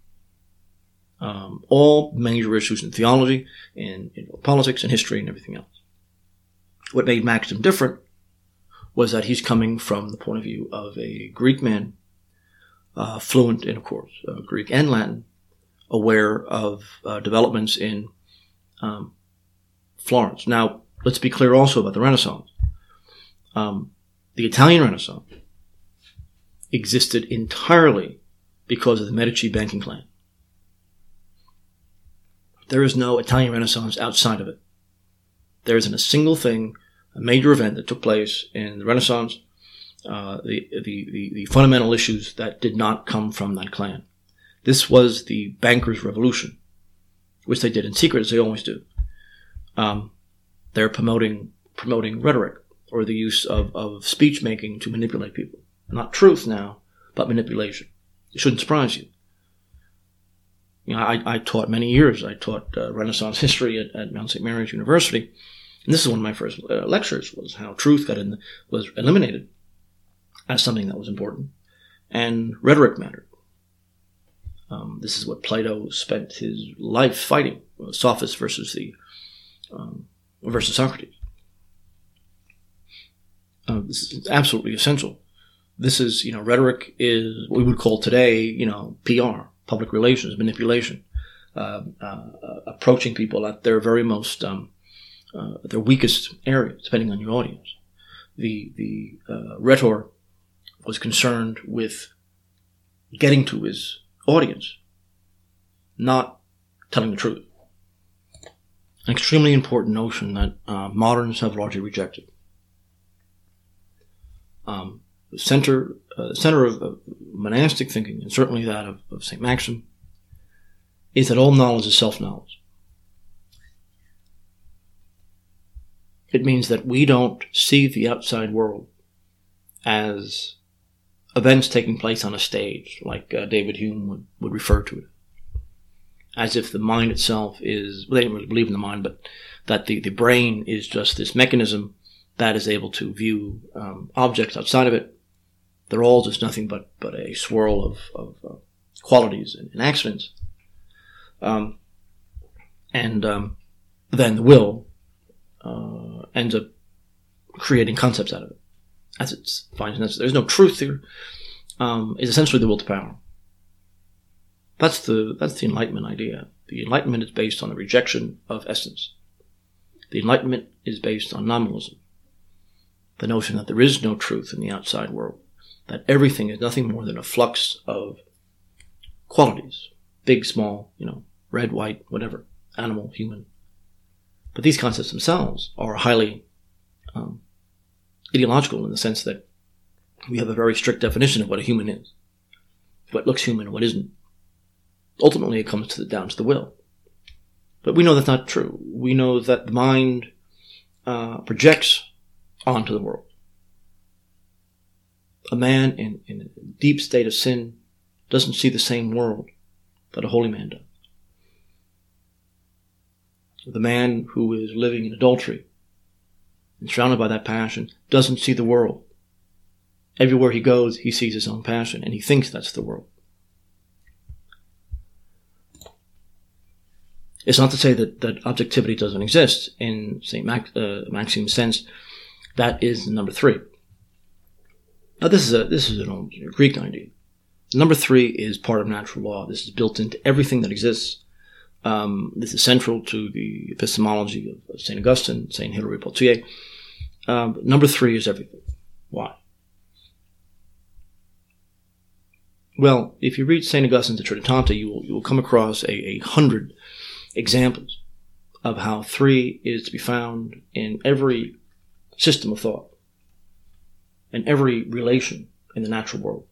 S2: Um, all major issues in theology, in, in politics, and history, and everything else. What made Maxim different was that he's coming from the point of view of a Greek man, uh, fluent in, of course, uh, Greek and Latin, aware of uh, developments in um, Florence. Now, let's be clear also about the Renaissance. Um, the Italian Renaissance existed entirely because of the Medici banking clan. There is no Italian Renaissance outside of it. There isn't a single thing, a major event that took place in the Renaissance, uh, the, the, the, the fundamental issues that did not come from that clan. This was the bankers' revolution, which they did in secret, as they always do. Um, they're promoting promoting rhetoric, or the use of, of speech making to manipulate people. Not truth now, but manipulation. It shouldn't surprise you. You know, I, I taught many years. I taught uh, Renaissance history at, at Mount Saint Mary's University, and this is one of my first uh, lectures: was how truth got in, the, was eliminated as something that was important, and rhetoric mattered. Um, this is what Plato spent his life fighting: Sophist versus the um, versus Socrates. Uh, this is absolutely essential. This is, you know, rhetoric is what we would call today, you know, P R, public relations, manipulation, uh, uh, approaching people at their very most, um, uh, their weakest area, depending on your audience. The the uh, rhetor was concerned with getting to his audience, not telling the truth. An extremely important notion that uh, moderns have largely rejected. Um, the center, uh, center of, of monastic thinking, and certainly that of, of Saint Maxim, is that all knowledge is self-knowledge. It means that we don't see the outside world as events taking place on a stage, like uh, David Hume would, would refer to it. As if the mind itself is, well, they didn't really believe in the mind, but that the, the brain is just this mechanism that is able to view um, objects outside of it. They're all just nothing but, but a swirl of, of uh, qualities and, and accidents. Um, and um, then the will uh, ends up creating concepts out of it, as it finds necessary. There's no truth here. Um, it's essentially the will to power. That's the that's the Enlightenment idea. The Enlightenment is based on the rejection of essence. The Enlightenment is based on nominalism. The notion that there is no truth in the outside world. That everything is nothing more than a flux of qualities. Big, small, you know, red, white, whatever. Animal, human. But these concepts themselves are highly um, ideological in the sense that we have a very strict definition of what a human is. What looks human and what isn't. Ultimately, it comes to the, down to the will. But we know that's not true. We know that the mind uh, projects onto the world. A man in, in a deep state of sin doesn't see the same world that a holy man does. The man who is living in adultery and surrounded by that passion doesn't see the world. Everywhere he goes, he sees his own passion, and he thinks that's the world. It's not to say that, that objectivity doesn't exist in Saint Max, uh, Maxim's sense. That is number three. Now, this is a this is an old Greek idea. Number three is part of natural law. This is built into everything that exists. Um, this is central to the epistemology of Saint Augustine, Saint Hilary Poitiers. Um, number three is everything. Why? Well, if you read Saint Augustine's De Trinitate, you will, you will come across a, a hundred examples of how three is to be found in every system of thought, in every relation in the natural world.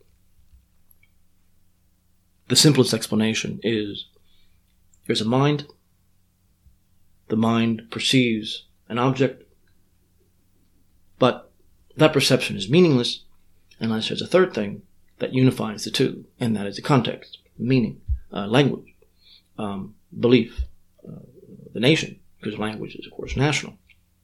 S2: The simplest explanation is there's a mind. The mind perceives an object, but that perception is meaningless unless there's a third thing that unifies the two, and that is the context, meaning, uh, language, um, belief, uh, the nation, because language is, of course, national.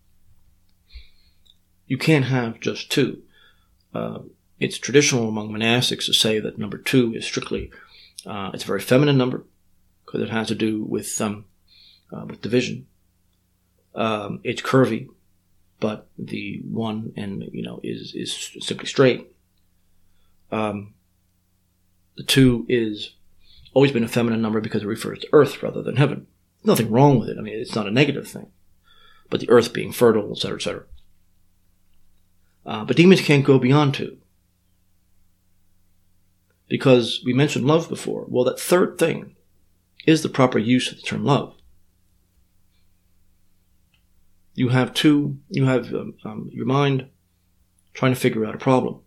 S2: You can't have just two. Uh, it's traditional among monastics to say that number two is strictly, uh, it's a very feminine number, because it has to do with, um, uh, with division. Um, it's curvy, but the one and, you know, is, is simply straight. Um, the two is always been a feminine number because it refers to earth rather than heaven. Nothing wrong with it. I mean, it's not a negative thing. But the earth being fertile, et cetera, et cetera. Uh, but demons can't go beyond two. Because we mentioned love before. Well, that third thing is the proper use of the term love. You have two, you have um, um, your mind trying to figure out a problem.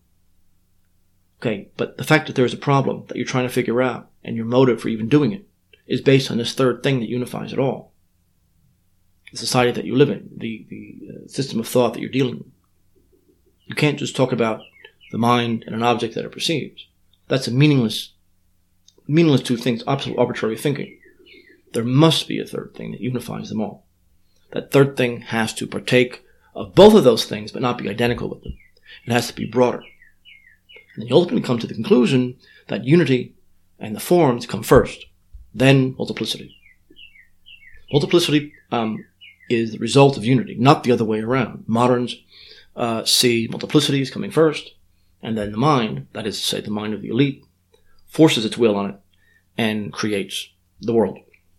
S2: Okay, but the fact that there's a problem that you're trying to figure out and your motive for even doing it is based on this third thing that unifies it all. The society that you live in, the, the uh, system of thought that you're dealing with. You can't just talk about the mind and an object that it perceives. That's a meaningless, meaningless two things, absolute arbitrary thinking. There must be a third thing that unifies them all. That third thing has to partake of both of those things, but not be identical with them. It has to be broader. And you ultimately come to the conclusion that unity and the forms come first, then multiplicity. Multiplicity um, is the result of unity, not the other way around. Moderns uh, see multiplicity as coming first, and then the mind, that is to say the mind of the elite, forces its will on it and creates the world.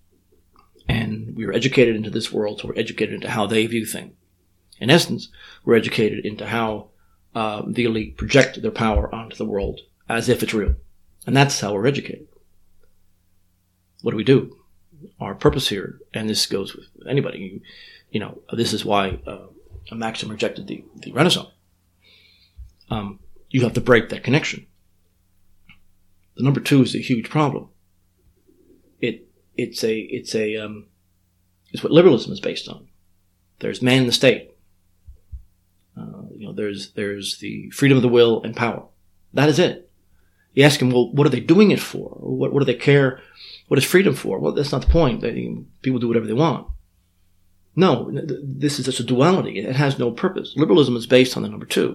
S2: And we are educated into this world, so we're educated into how they view things. In essence, we're educated into how uh, the elite project their power onto the world as if it's real. And that's how we're educated. What do we do? Our purpose here, and this goes with anybody, you, you know, this is why uh, Maxim rejected the, the Renaissance. Um, you have to break that connection. The number two is a huge problem. It It's a, it's a, um, it's what liberalism is based on. There's man in the state. Uh, you know, there's, there's the freedom of the will and power. That is it. You ask them, well, what are they doing it for? What, what do they care? What is freedom for? Well, that's not the point. They, people do whatever they want. No, this is just a duality. It has no purpose. Liberalism is based on the number two.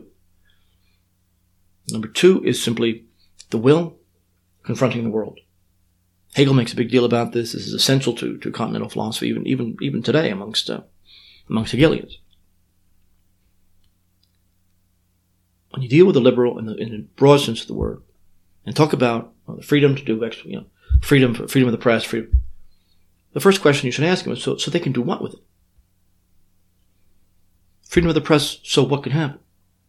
S2: Number two is simply the will confronting the world. Hegel makes a big deal about this. This is essential to, to continental philosophy, even even even today amongst uh, amongst Hegelians. When you deal with the liberal in the, in the broad sense of the word, and talk about well, the freedom to do, you know, freedom freedom of the press, freedom, the first question you should ask them is, so so they can do what with it? Freedom of the press. So what can happen?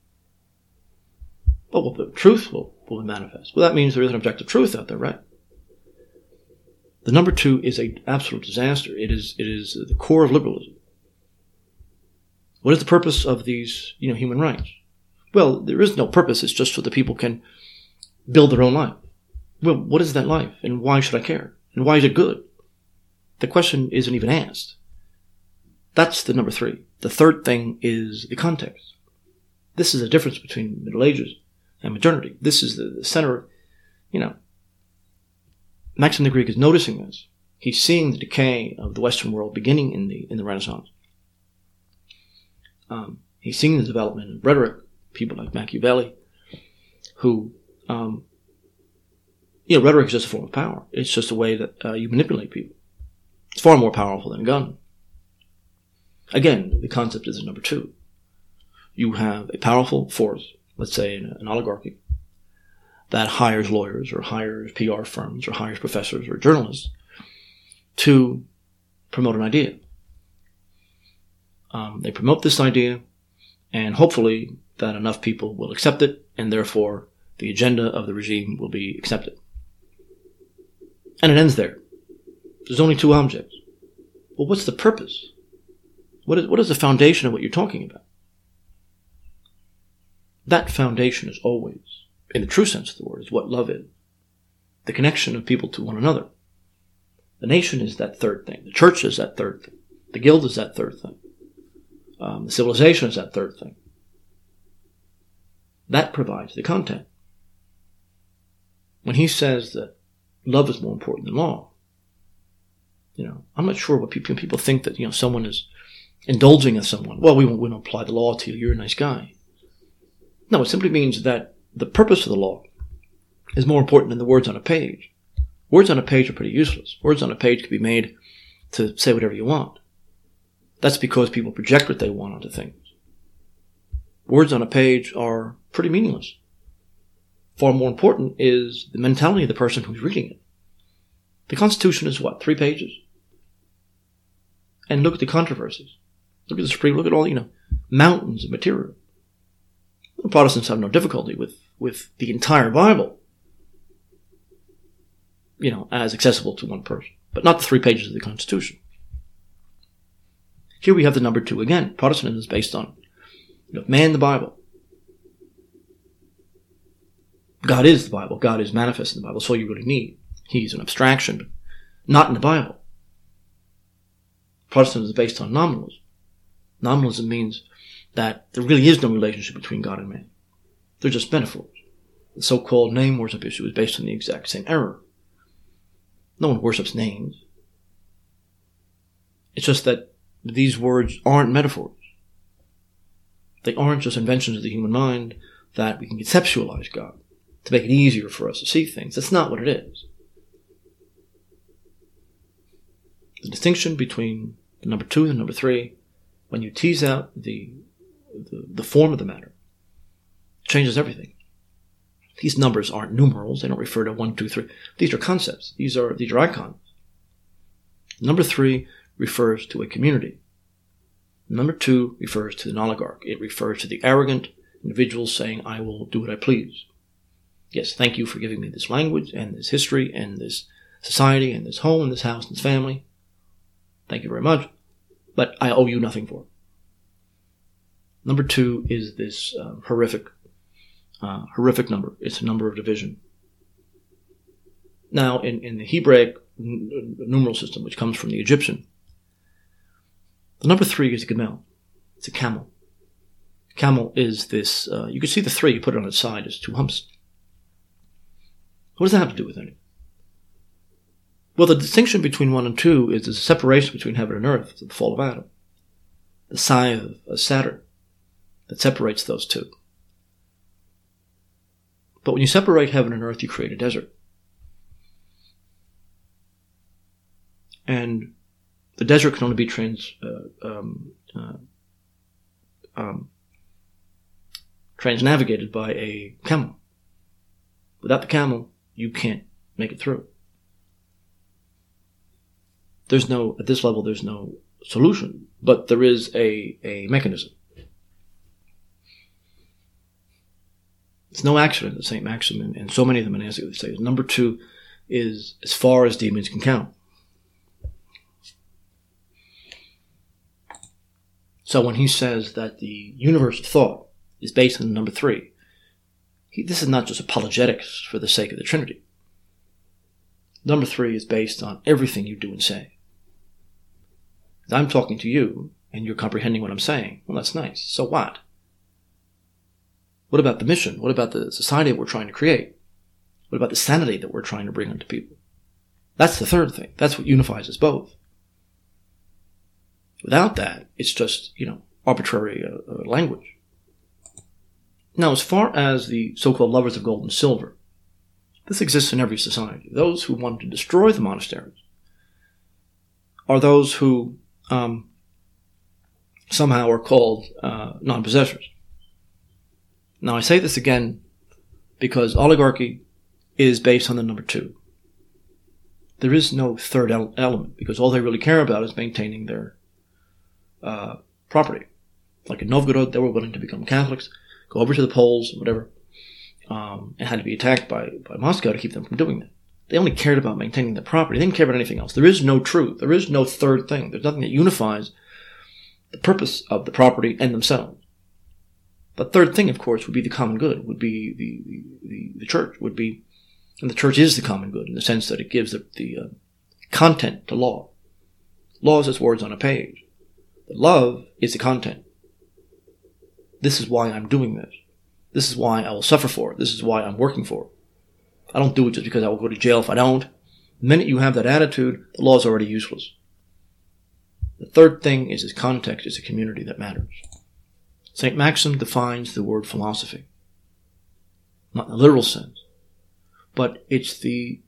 S2: Well, well the truth will will be manifest. Well, that means there is an objective truth out there, right? The number two is an absolute disaster. It is it is the core of liberalism. What is the purpose of these, you know, human rights? Well, there is no purpose. It's just so that people can build their own life. Well, what is that life, and why should I care? And why is it good? The question isn't even asked. That's the number three. The third thing is the context. This is the difference between Middle Ages and modernity. This is the, the center, you know. Maxim the Greek is noticing this. He's seeing the decay of the Western world beginning in the in the Renaissance. Um, he's seeing the development of rhetoric, people like Machiavelli, who, um, you know, rhetoric is just a form of power. It's just a way that uh, you manipulate people. It's far more powerful than a gun. Again, the concept is number two. You have a powerful force, let's say an, an oligarchy, that hires lawyers or hires P R firms or hires professors or journalists to promote an idea. Um, they promote this idea, and hopefully that enough people will accept it, and therefore the agenda of the regime will be accepted. And it ends there. There's only two objects. Well, what's the purpose? What is, what is the foundation of what you're talking about? That foundation is always, in the true sense of the word, is what love is. The connection of people to one another. The nation is that third thing. The church is that third thing. The guild is that third thing. Um, the civilization is that third thing. That provides the content. When he says that love is more important than law, you know, I'm not sure what people, people think that, you know, someone is indulging in someone. Well, we won't, we don't apply the law to you. You're a nice guy. No, it simply means that the purpose of the law is more important than the words on a page. Words on a page are pretty useless. Words on a page can be made to say whatever you want. That's because people project what they want onto things. Words on a page are pretty meaningless. Far more important is the mentality of the person who's reading it. The Constitution is what, three pages? And look at the controversies. Look at the Supreme, look at all, you know, mountains of material. The Protestants have no difficulty with, with the entire Bible, you know, as accessible to one person, but not the three pages of the Constitution. Here we have the number two again. Protestantism is based on, you know, man the Bible. God is the Bible. God is manifest in the Bible. That's all you really need. He's an abstraction, but not in the Bible. Protestantism is based on nominalism. Nominalism means that there really is no relationship between God and man. They're just metaphors. The so-called name worship issue is based on the exact same error. No one worships names. It's just that these words aren't metaphors. They aren't just inventions of the human mind that we can conceptualize God to make it easier for us to see things. That's not what it is. The distinction between the number two and the number three, when you tease out the, the, the form of the matter, changes everything. These numbers aren't numerals. They don't refer to one, two, three. These are concepts. These are, these are icons. Number three refers to a community. Number two refers to an oligarch. It refers to the arrogant individual saying, I will do what I please. Yes, thank you for giving me this language and this history and this society and this home and this house and this family. Thank you very much. But I owe you nothing for it. Number two is this uh, horrific, uh, horrific number. It's a number of division. Now, in, in the Hebraic n- numeral system, which comes from the Egyptian, the number three is a gamel. It's a camel. Camel is this, uh, you can see the three, you put it on its side, it's two humps. What does that have to do with anything? Well, the distinction between one and two is the separation between heaven and earth, the fall of Adam. The scythe of Saturn that separates those two. But when you separate heaven and earth, you create a desert. And the desert can only be trans, uh, um, uh, um, transnavigated by a camel. Without the camel, you can't make it through. There's no, at this level, there's no solution, but there is a, a mechanism. It's no accident that Saint Maxim and, and so many of the monastics say number two is as far as demons can count. So when he says that the universe of thought is based on number three, he, this is not just apologetics for the sake of the Trinity. Number three is based on everything you do and say. I'm talking to you, and you're comprehending what I'm saying. Well, that's nice. So what? What about the mission? What about the society that we're trying to create? What about the sanity that we're trying to bring onto people? That's the third thing. That's what unifies us both. Without that, it's just, you know, arbitrary uh, uh, language. Now, as far as the so-called lovers of gold and silver, this exists in every society. Those who want to destroy the monasteries are those who um, somehow are called uh, non-possessors. Now, I say this again because oligarchy is based on the number two. There is no third ele- element because all they really care about is maintaining their uh, property. Like in Novgorod, they were willing to become Catholics, go over to the Poles, whatever. um, and had to be attacked by, by Moscow to keep them from doing that. They only cared about maintaining the property. They didn't care about anything else. There is no truth. There is no third thing. There's nothing that unifies the purpose of the property and themselves. The third thing, of course, would be the common good, would be the, the, the, the church, would be, and the church is the common good in the sense that it gives the, the uh, content to law. Law is just words on a page. But love is the content. This is why I'm doing this. This is why I will suffer for it. This is why I'm working for it. I don't do it just because I will go to jail if I don't. The minute you have that attitude, the law is already useless. The third thing is its context, it's a community that matters. Saint Maxim defines the word philosophy. Not in the literal sense, but it's the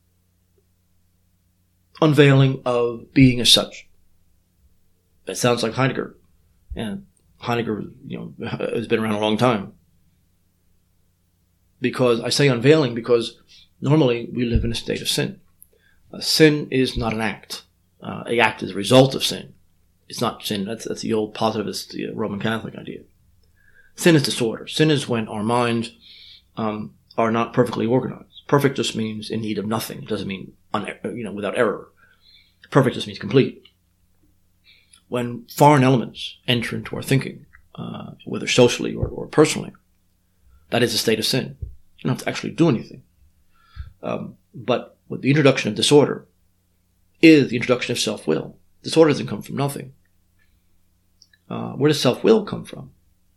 S2: unveiling of being as such. That sounds like Heidegger. And Heidegger, you know, has been around a long time. Because I say unveiling because normally we live in a state of sin. Uh, sin is not an act. Uh, an act is a result of sin. It's not sin. That's, that's the old positivist the Roman Catholic idea. Sin is disorder. Sin is when our minds um, are not perfectly organized. Perfect just means in need of nothing. It doesn't mean un- you know without error. Perfect just means complete. When foreign elements enter into our thinking, uh, whether socially or, or personally, that is a state of sin. You don't have to actually do anything. Um, but with the introduction of disorder is the introduction of self-will. Disorder doesn't come from nothing. Uh, where does self-will come from?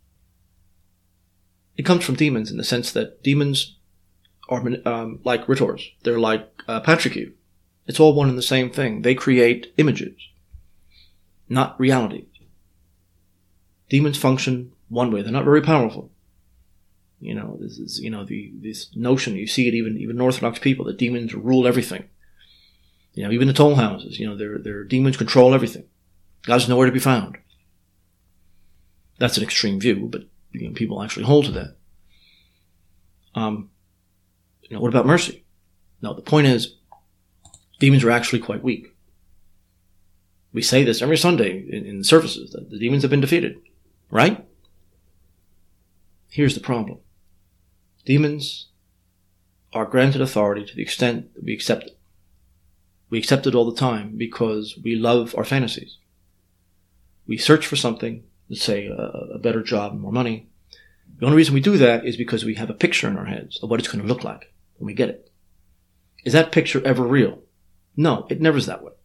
S2: It comes from demons in the sense that demons are um, like rhetors. They're like uh, patriarchy. It's all one and the same thing. They create images, not reality. Demons function one way. They're not very powerful. You know, this is, you know, the, this notion, you see it even, even in Orthodox people, that demons rule everything. You know, even the toll houses, you know, their, their demons control everything. God's nowhere to be found. That's an extreme view, but, you know, people actually hold to that. Um, you know, what about mercy? No, the point is, demons are actually quite weak. We say this every Sunday in, in services, that the demons have been defeated. Right? Here's the problem. Demons are granted authority to the extent that we accept it. We accept it all the time because we love our fantasies. We search for something, let's say a, a better job and more money. The only reason we do that is because we have a picture in our heads of what it's going to look like when we get it. Is that picture ever real? No, it never is that way.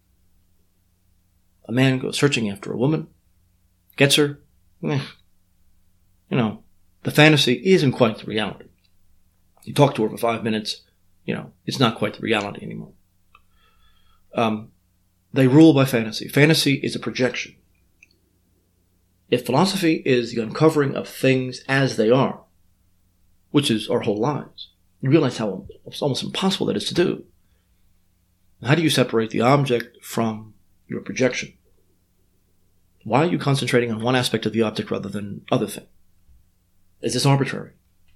S2: A man goes searching after a woman, gets her, eh, you know, the fantasy isn't quite the reality. You talk to her for five minutes, you know, it's not quite the reality anymore. Um, they rule by fantasy. Fantasy is a projection. If philosophy is the uncovering of things as they are, which is our whole lives, you realize how it's almost impossible that is to do. How do you separate the object from your projection? Why are you concentrating on one aspect of the object rather than other thing? Is this arbitrary?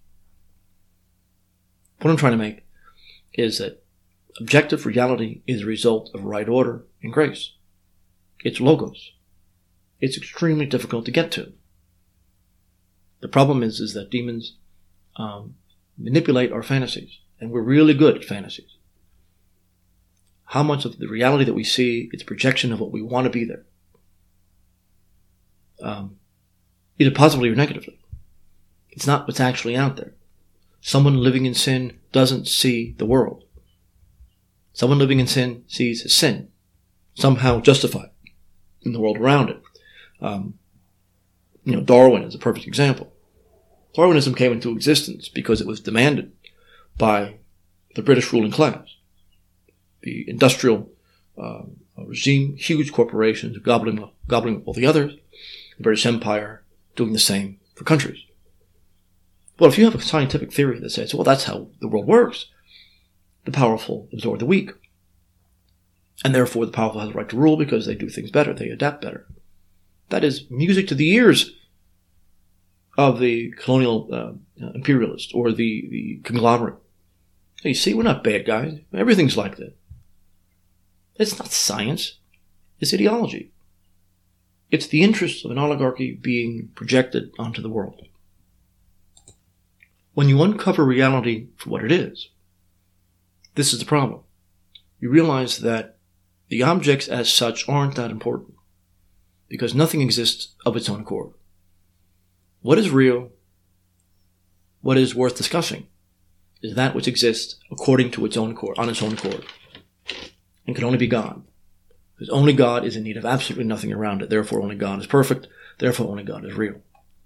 S2: What I'm trying to make is that objective reality is a result of right order and grace. It's logos. It's extremely difficult to get to. The problem is, is that demons um, manipulate our fantasies, and we're really good at fantasies. How much of the reality that we see is a projection of what we want to be there? Um, either positively or negatively. It's not what's actually out there. Someone living in sin doesn't see the world. Someone living in sin sees his sin, somehow justified in the world around it. Um, you know, Darwin is a perfect example. Darwinism came into existence because it was demanded by the British ruling class. The industrial uh, regime, huge corporations gobbling up, gobbling up all the others, the British Empire doing the same for countries. Well, if you have a scientific theory that says, well, that's how the world works, the powerful absorb the weak. And therefore the powerful have the right to rule because they do things better, they adapt better. That is music to the ears of the colonial uh, imperialist or the, the conglomerate. You see, we're not bad guys. Everything's like that. It's not science. It's ideology. It's the interests of an oligarchy being projected onto the world. when you uncover reality for what it is, this is the problem. You realize that the objects as such aren't that important, because nothing exists of its own accord. What is real, what is worth discussing, is that which exists according to its own accord, on its own accord, and can only be God. Because only God is in need of absolutely nothing around it. Therefore, only God is perfect. Therefore, only God is real.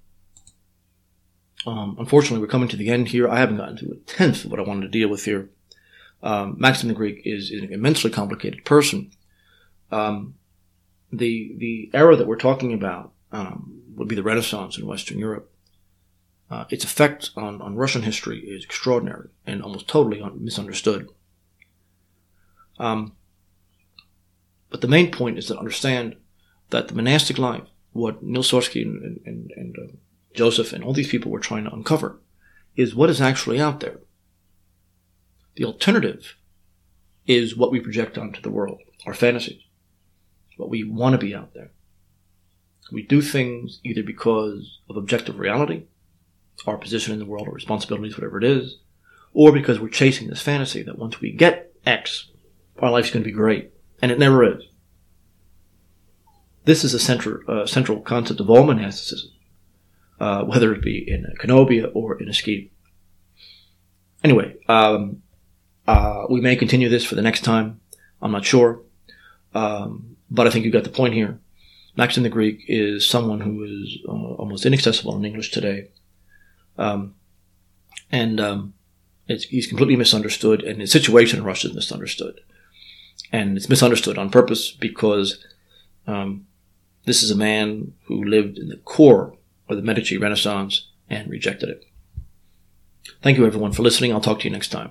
S2: Um, unfortunately, we're coming to the end here. I haven't gotten to a tenth of what I wanted to deal with here. Um, Maxim the Greek is, is an immensely complicated person. Um, the the era that we're talking about um, would be the Renaissance in Western Europe. Uh, its effect on, on Russian history is extraordinary and almost totally un- misunderstood. Um, but the main point is to understand that the monastic life, what Nils Sorsky and, and, and uh, Joseph and all these people were trying to uncover, is what is actually out there. The alternative is what we project onto the world, our fantasies, what we want to be out there. We do things either because of objective reality, our position in the world, our responsibilities, whatever it is, or because we're chasing this fantasy that once we get X, our life's going to be great. And it never is. This is a central, uh, central concept of all monasticism, uh, whether it be in a Cenobia or in a Ski. Anyway, um, uh, we may continue this for the next time. I'm not sure. Um, but I think you got the point here. Maxim the Greek is someone who is uh, almost inaccessible in English today. Um, and um, it's, he's completely misunderstood, and his situation in Russia is misunderstood. And it's misunderstood on purpose because um, this is a man who lived in the core of the Medici Renaissance and rejected it. Thank you, everyone, for listening. I'll talk to you next time.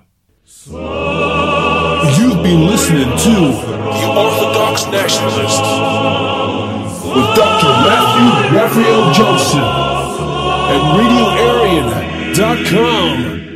S1: You've been listening to The Orthodox Nationalist with Doctor Matthew Raphael Johnson at radio arian dot com.